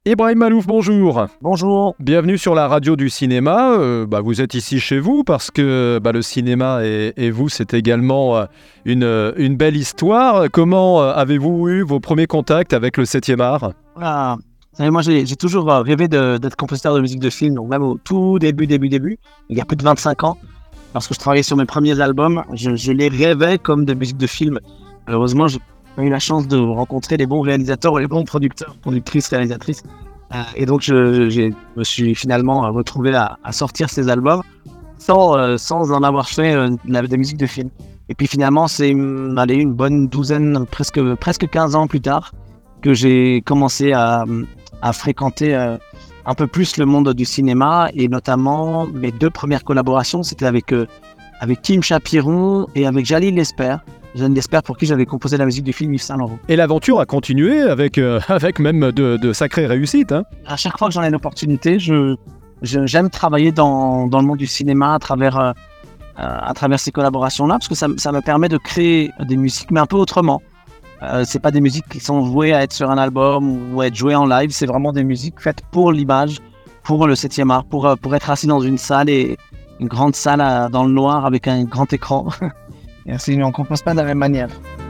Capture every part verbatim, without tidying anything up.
Ibrahim Malouf, bonjour. Bonjour. Bienvenue sur la radio du cinéma. Euh, bah, vous êtes ici chez vous parce que bah, le cinéma et, et vous, c'est également euh, une, une belle histoire. Comment euh, avez-vous eu vos premiers contacts avec le septième art ? Ah, vous savez, moi, j'ai, j'ai toujours euh, rêvé de, d'être compositeur de musique de film, donc même au tout début, début, début, il y a plus de vingt-cinq ans, lorsque je travaillais sur mes premiers albums, je, je les rêvais comme de musique de film. Malheureusement, j'ai pas eu la chance de rencontrer les bons réalisateurs ou les bons producteurs, productrices, réalisatrices. Euh, et donc, je, je me suis finalement euh, retrouvé à, à sortir ces albums sans, euh, sans en avoir fait euh, de la de musique de film. Et puis finalement, c'est une, allez, une bonne douzaine, presque, presque quinze ans plus tard, que j'ai commencé à, à fréquenter euh, un peu plus le monde du cinéma. Et notamment, mes deux premières collaborations, c'était avec, euh, avec Kim Chapiron et avec Jalil Lesper. Jalil Lesper, pour qui j'avais composé la musique du film Yves Saint Laurent. Et l'aventure a continué avec, euh, avec même de, de sacrées réussites. Hein. À chaque fois que j'en ai l'opportunité, je, je, j'aime travailler dans, dans le monde du cinéma à travers, euh, à travers ces collaborations-là, parce que ça, ça me permet de créer des musiques, mais un peu autrement. Euh, c'est pas des musiques qui sont vouées à être sur un album ou à être jouées en live, c'est vraiment des musiques faites pour l'image, pour le septième art, pour, pour être assis dans une salle, et une grande salle à, dans le noir avec un grand écran. Et ainsi, on ne compose pas de la même manière.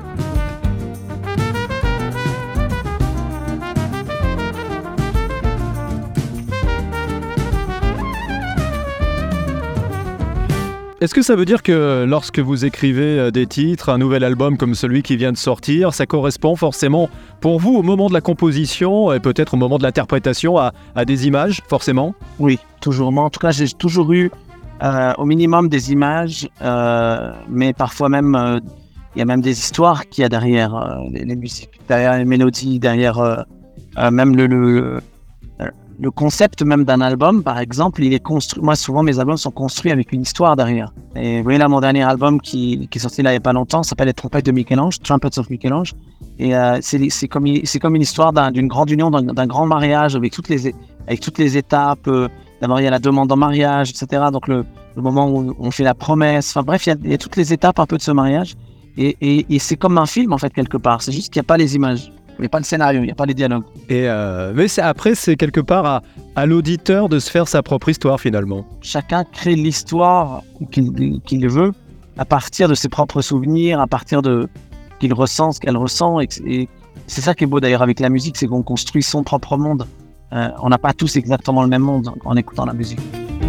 Est-ce que ça veut dire que lorsque vous écrivez des titres, un nouvel album comme celui qui vient de sortir, ça correspond forcément pour vous au moment de la composition et peut-être au moment de l'interprétation à, à des images, forcément ? Oui, toujours. Moi, en tout cas, j'ai toujours eu euh, au minimum des images, euh, mais parfois même, euh, il y a même des histoires qu'il y a derrière euh, les, les musiques, derrière les mélodies, derrière euh, euh, même le... le Le concept même d'un album, par exemple, il est construit. Moi, souvent, mes albums sont construits avec une histoire derrière. Et vous voyez là, mon dernier album qui, qui est sorti là il n'y a pas longtemps s'appelle Les Trompettes de Michel-Ange, Trumpets of Michel-Ange. Et euh, c'est, c'est, comme, c'est comme une histoire d'un, d'une grande union, d'un, d'un grand mariage avec toutes les, avec toutes les étapes. Euh, d'abord, il y a la demande en mariage, et cetera. Donc, le, le moment où on fait la promesse. Enfin, bref, il y, a, il y a toutes les étapes un peu de ce mariage. Et, et, et c'est comme un film, en fait, quelque part. C'est juste qu'il n'y a pas les images. Il n'y a pas le scénario, il n'y a pas les dialogues. Et euh, mais c'est, après, c'est quelque part à, à l'auditeur de se faire sa propre histoire, finalement. Chacun crée l'histoire qu'il, qu'il veut à partir de ses propres souvenirs, à partir de ce qu'il ressent, ce qu'elle ressent. Et, et c'est ça qui est beau d'ailleurs avec la musique, c'est qu'on construit son propre monde. Euh, on n'a pas tous exactement le même monde en écoutant la musique.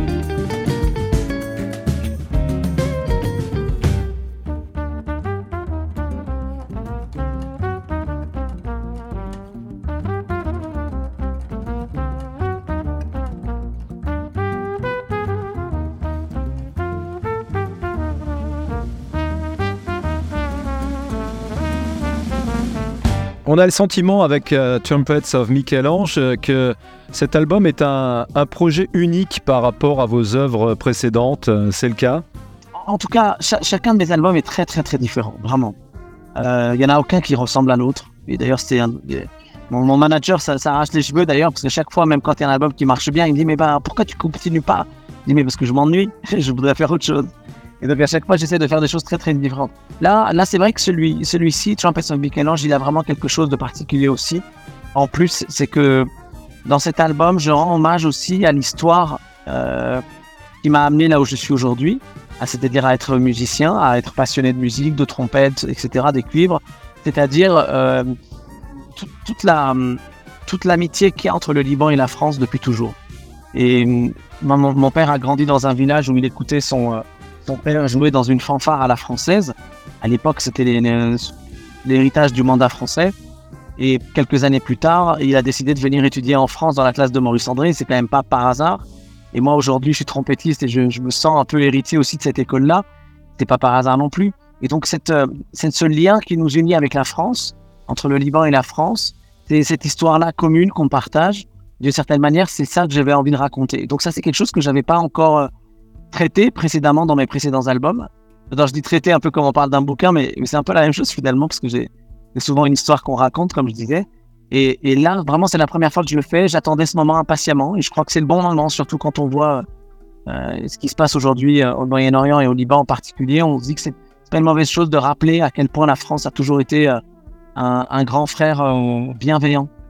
On a le sentiment avec euh, Trumpets of Michel-Ange euh, que cet album est un, un projet unique par rapport à vos œuvres précédentes. Euh, c'est le cas ? En tout cas, ch- chacun de mes albums est très très très différent, vraiment. Il euh, n'y en a aucun qui ressemble à l'autre. Et d'ailleurs, c'est un, mon, mon manager, ça, ça arrache les cheveux d'ailleurs, parce que chaque fois, même quand il y a un album qui marche bien, il me dit « Mais bah, pourquoi tu continues pas ?» Je dis « Mais parce que je m'ennuie, je voudrais faire autre chose. » Et donc à chaque fois, j'essaie de faire des choses très très différentes. Là, là c'est vrai que celui, celui-ci, Trumpets of Michel-Ange, il a vraiment quelque chose de particulier aussi. En plus, c'est que dans cet album, je rends hommage aussi à l'histoire euh, qui m'a amené là où je suis aujourd'hui, à, c'est-à-dire à être musicien, à être passionné de musique, de trompette, et cetera, des cuivres. C'est-à-dire euh, tout, toute, la, toute l'amitié qu'il y a entre le Liban et la France depuis toujours. Et mon, mon père a grandi dans un village où il écoutait son... Euh, Son père jouait dans une fanfare à la française. À l'époque, c'était les, les, l'héritage du mandat français. Et quelques années plus tard, il a décidé de venir étudier en France dans la classe de Maurice André. C'est quand même pas par hasard. Et moi, aujourd'hui, je suis trompettiste et je, je me sens un peu héritier aussi de cette école-là. C'est pas par hasard non plus. Et donc, cette, c'est ce lien qui nous unit avec la France, entre le Liban et la France. C'est cette histoire-là commune qu'on partage. D'une certaine manière, c'est ça que j'avais envie de raconter. Donc ça, c'est quelque chose que j'avais pas encore traité précédemment dans mes précédents albums. Alors, je dis traité un peu comme on parle d'un bouquin, mais, mais c'est un peu la même chose finalement, parce que j'ai, c'est souvent une histoire qu'on raconte, comme je disais. Et, et là, vraiment, c'est la première fois que je le fais. J'attendais ce moment impatiemment, et je crois que c'est le bon moment, surtout quand on voit euh, ce qui se passe aujourd'hui euh, au Moyen-Orient et au Liban en particulier. On se dit que c'est, c'est pas une mauvaise chose de rappeler à quel point la France a toujours été euh, un, un grand frère euh, bienveillant.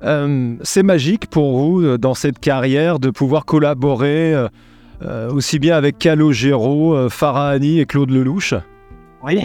Euh, c'est magique pour vous, dans cette carrière, de pouvoir collaborer euh, euh, aussi bien avec Calogero, euh, Farahani et Claude Lelouch? Oui.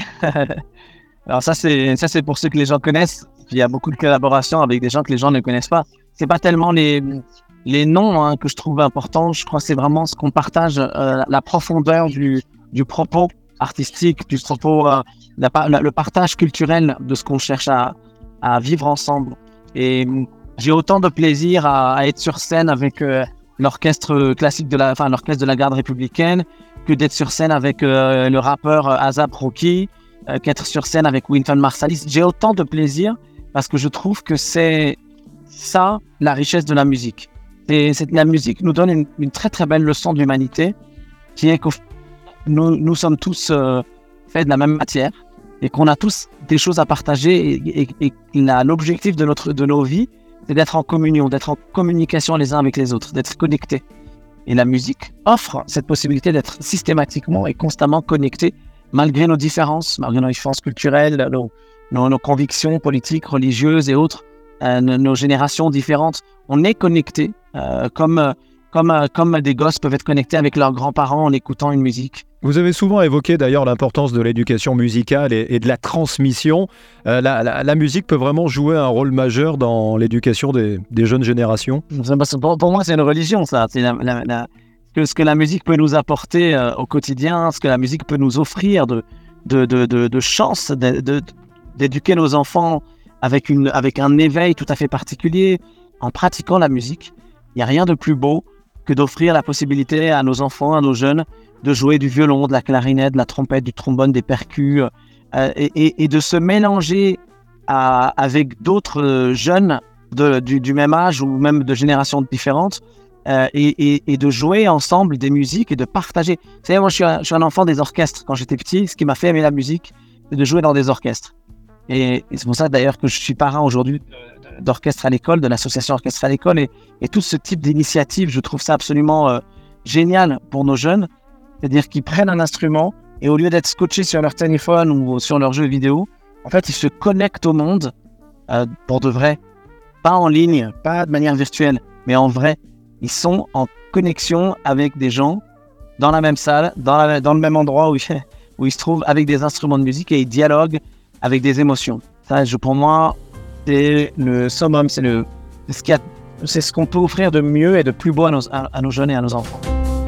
Alors ça c'est ça c'est pour ceux que les gens connaissent. Il y a beaucoup de collaborations avec des gens que les gens ne connaissent pas. C'est pas tellement les les noms hein, que je trouve importants. Je crois que c'est vraiment ce qu'on partage, euh, la profondeur du du propos artistique, du propos, euh, la, la, le partage culturel de ce qu'on cherche à à vivre ensemble. Et j'ai autant de plaisir à, à être sur scène avec euh, l'orchestre classique de la, enfin l'orchestre de la garde républicaine, que d'être sur scène avec euh, le rappeur A$AP Rocky, euh, qu'être sur scène avec Wynton Marsalis. J'ai autant de plaisir parce que je trouve que c'est ça la richesse de la musique. Et cette, la musique nous donne une, une très très belle leçon d'humanité, qui est que nous, nous sommes tous euh, faits de la même matière et qu'on a tous des choses à partager et, et, et la, l'objectif de, notre, de nos vies, c'est d'être en communion, d'être en communication les uns avec les autres, d'être connectés. Et la musique offre cette possibilité d'être systématiquement et constamment connectés, malgré nos différences, malgré nos différences culturelles, nos, nos, nos convictions politiques, religieuses et autres, euh, nos, nos générations différentes. On est connectés, euh, comme, comme, euh, comme des gosses peuvent être connectés avec leurs grands-parents en écoutant une musique. Vous avez souvent évoqué d'ailleurs l'importance de l'éducation musicale et, et de la transmission. Euh, la, la, la musique peut vraiment jouer un rôle majeur dans l'éducation des, des jeunes générations. Pour, pour moi, c'est une religion, ça. C'est la, la, la, que ce que la musique peut nous apporter euh, au quotidien, ce que la musique peut nous offrir de, de, de, de, de chance de, de, d'éduquer nos enfants avec, une, avec un éveil tout à fait particulier en pratiquant la musique. Il n'y a rien de plus beau que d'offrir la possibilité à nos enfants, à nos jeunes, de jouer du violon, de la clarinette, de la trompette, du trombone, des percus, euh, et, et, et de se mélanger à, avec d'autres jeunes de, du, du même âge ou même de générations différentes, euh, et, et, et de jouer ensemble des musiques et de partager. Vous savez, moi je suis, un, je suis un enfant des orchestres. Quand j'étais petit, ce qui m'a fait aimer la musique, c'est de jouer dans des orchestres. Et, et c'est pour ça d'ailleurs que je suis parrain aujourd'hui d'orchestre à l'école, de l'association orchestre à l'école, et, et tout ce type d'initiative, je trouve ça absolument euh, génial pour nos jeunes. C'est-à-dire qu'ils prennent un instrument et au lieu d'être scotchés sur leur téléphone ou sur leur jeu vidéo, en fait, ils se connectent au monde euh, pour de vrai. Pas en ligne, pas de manière virtuelle, mais en vrai. Ils sont en connexion avec des gens dans la même salle, dans, la, dans le même endroit où, où ils se trouvent avec des instruments de musique et ils dialoguent avec des émotions. Ça, je, pour moi, c'est le summum, c'est, le, c'est, ce qu'il y a, c'est ce qu'on peut offrir de mieux et de plus beau à nos, à, à nos jeunes et à nos enfants.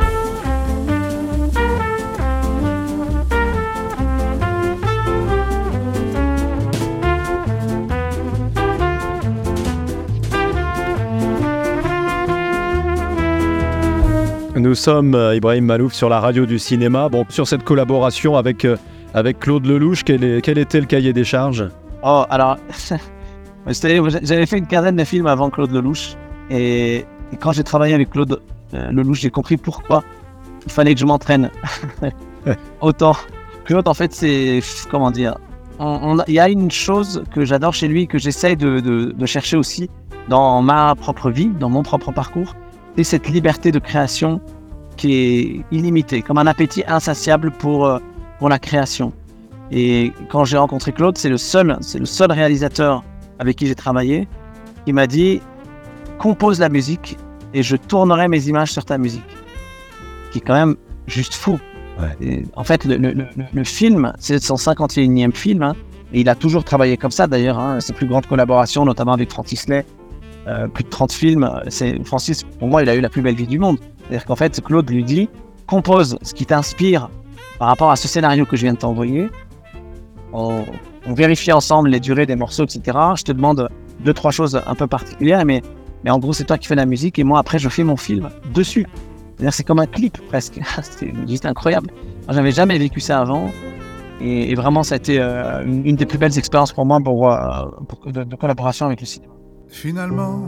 Nous sommes, euh, Ibrahim Malouf, sur la radio du cinéma. Bon, sur cette collaboration avec, euh, avec Claude Lelouch, quel, est, quel était le cahier des charges? Oh, alors, j'avais fait une quinzaine de films avant Claude Lelouch. Et, et quand j'ai travaillé avec Claude euh, Lelouch, j'ai compris pourquoi il fallait que je m'entraîne. Autant. Claude, en fait, c'est... Comment dire? Il y a une chose que j'adore chez lui, que j'essaye de, de, de chercher aussi dans ma propre vie, dans mon propre parcours. C'est cette liberté de création qui est illimitée, comme un appétit insatiable pour, euh, pour la création. Et quand j'ai rencontré Claude, c'est le seul, c'est le seul réalisateur avec qui j'ai travaillé qui m'a dit « compose la musique et je tournerai mes images sur ta musique ». Qui est quand même juste fou. Ouais. Et en fait, le, le, le, le film, c'est son cinquante et unième film, hein, et il a toujours travaillé comme ça d'ailleurs. Hein, ses plus grandes collaborations, notamment avec Francis Lay. Euh, plus de trente films, c'est, Francis, pour moi, il a eu la plus belle vie du monde. C'est-à-dire qu'en fait, Claude lui dit, compose ce qui t'inspire par rapport à ce scénario que je viens de t'envoyer. On, on vérifie ensemble les durées des morceaux, et cetera. Je te demande deux, trois choses un peu particulières, mais, mais en gros, c'est toi qui fais la musique et moi, après, je fais mon film dessus. C'est-à-dire c'est comme un clip, presque. C'est juste incroyable. Moi, j'avais jamais vécu ça avant. Et, et vraiment, ça a été euh, une, une des plus belles expériences pour moi pour, euh, pour, de, de collaboration avec le cinéma. Finalement,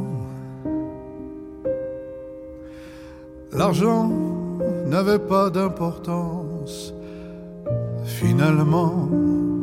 l'argent n'avait pas d'importance. Finalement,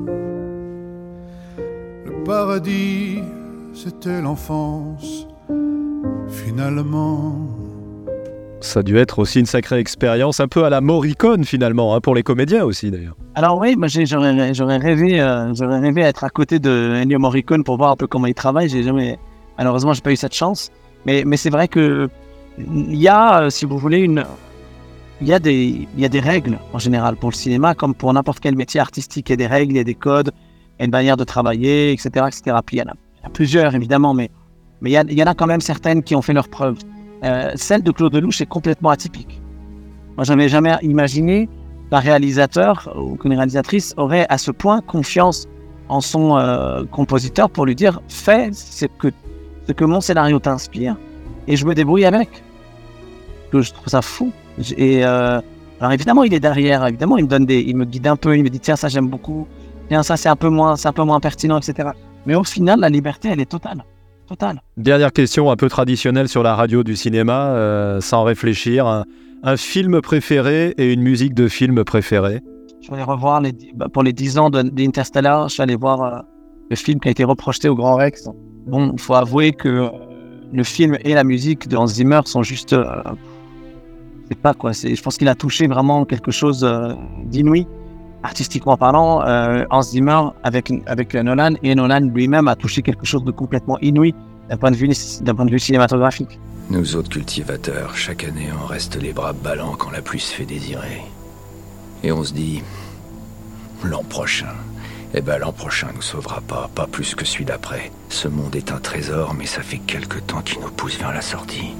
le paradis, c'était l'enfance. Finalement... Ça a dû être aussi une sacrée expérience, un peu à la Morricone finalement, hein, pour les comédiens aussi d'ailleurs. Alors oui, moi, j'ai, j'aurais, j'aurais, rêvé, euh, j'aurais rêvé être à côté de Ennio Morricone pour voir un peu comment il travaille. J'ai jamais Malheureusement, j'ai pas eu cette chance. Mais, mais c'est vrai que il y a, euh, si vous voulez, une, il y a des, il y a des règles en général pour le cinéma, comme pour n'importe quel métier artistique. Il y a des règles, il y a des codes, il y a une manière de travailler, et cetera, et cetera. Puis il y en a, il y en a plusieurs évidemment, mais mais il y, a, il y en a quand même certaines qui ont fait leurs preuves. Euh, celle de Claude Lelouch est complètement atypique. Moi, j'avais jamais imaginé qu'un réalisateur ou qu'une réalisatrice aurait à ce point confiance en son euh, compositeur pour lui dire « fais ce que, ce que mon scénario t'inspire et je me débrouille avec ». Je trouve ça fou. Et, euh, alors évidemment, il est derrière. Évidemment, il me donne des, il me guide un peu. Il me dit « tiens, ça j'aime beaucoup. Tiens, ça c'est un peu moins, c'est un peu moins pertinent, et cetera » Mais au final, la liberté, elle est totale. Totale. Dernière question un peu traditionnelle sur la radio du cinéma, euh, sans réfléchir. Un, un film préféré et une musique de film préférée? Je suis allé revoir les, bah, pour les dix ans de, d'Interstellar, je suis allé voir euh, le film qui a été reprojeté au Grand Rex. Bon, il faut avouer que euh, le film et la musique de Hans Zimmer sont juste, euh, c'est pas quoi. C'est, je pense qu'il a touché vraiment quelque chose euh, d'inouï, artistiquement parlant. Euh, Hans Zimmer avec avec Nolan, et Nolan lui-même a touché quelque chose de complètement inouï d'un point de vue d'un point de vue cinématographique. Nous autres cultivateurs, chaque année, on reste les bras ballants quand la pluie se fait désirer. Et on se dit, l'an prochain, eh ben l'an prochain nous sauvera pas, pas plus que celui d'après. Ce monde est un trésor, mais ça fait quelque temps qu'il nous pousse vers la sortie.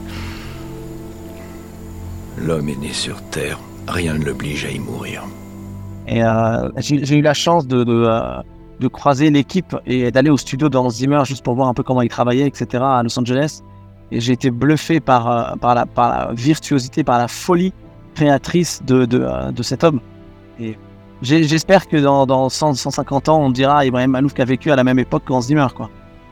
L'homme est né sur Terre, rien ne l'oblige à y mourir. Et euh, j'ai, j'ai eu la chance de, de, euh, de croiser l'équipe et d'aller au studio de Hans Zimmer juste pour voir un peu comment il travaillait, et cetera à Los Angeles. Et j'ai été bluffé par, euh, par, la, par la virtuosité, par la folie créatrice de, de, euh, de cet homme. Et j'ai, j'espère que dans, dans cent, cent cinquante ans, on dira Ibrahim Malouf qui a vécu à la même époque que Hans Zimmer, quoi.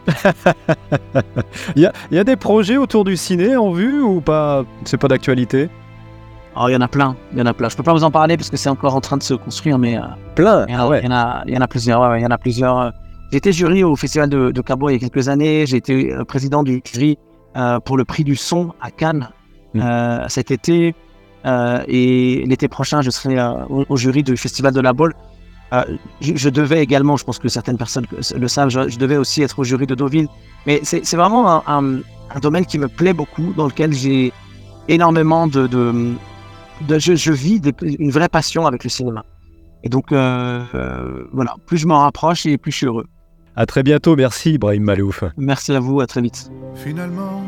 Il y a, il y a des projets autour du ciné en vue ou pas? C'est pas d'actualité? Oh, il y en a plein, il y en a plein. Je peux pas vous en parler parce que c'est encore en train de se construire, mais euh, Plein. il y en a, Ah ouais. il y en a, il y en a plusieurs. Ouais, ouais, il y en a plusieurs. J'ai été jury au Festival de, de Cabo il y a quelques années. J'ai été euh, président du jury euh, pour le prix du son à Cannes Mmh. euh, cet été. Euh, et l'été prochain, je serai euh, au, au jury du Festival de la Baule. Euh, je, je devais également, je pense que certaines personnes le savent, je, je devais aussi être au jury de Deauville. Mais c'est, c'est vraiment un, un, un domaine qui me plaît beaucoup, dans lequel j'ai énormément de... de, de je, je vis des, une vraie passion avec le cinéma. Et donc, euh, euh, voilà, plus je m'en rapproche et plus je suis heureux. À très bientôt, merci Ibrahim Malouf. Merci à vous, à très vite. Finalement,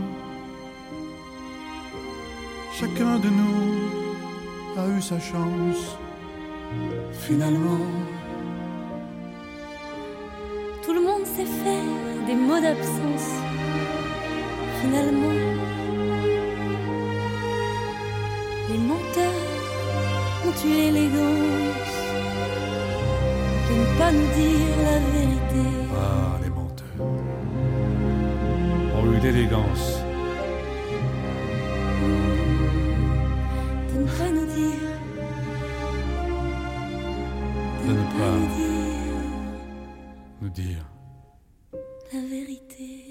chacun de nous a eu sa chance. Finalement, tout le monde s'est fait des mots d'absence. Finalement, les menteurs ont eu l'élégance de ne pas nous dire la vérité. ah, les menteurs ont eu l'élégance De ne pas nous dire, de ne pas nous dire nous dire la vérité.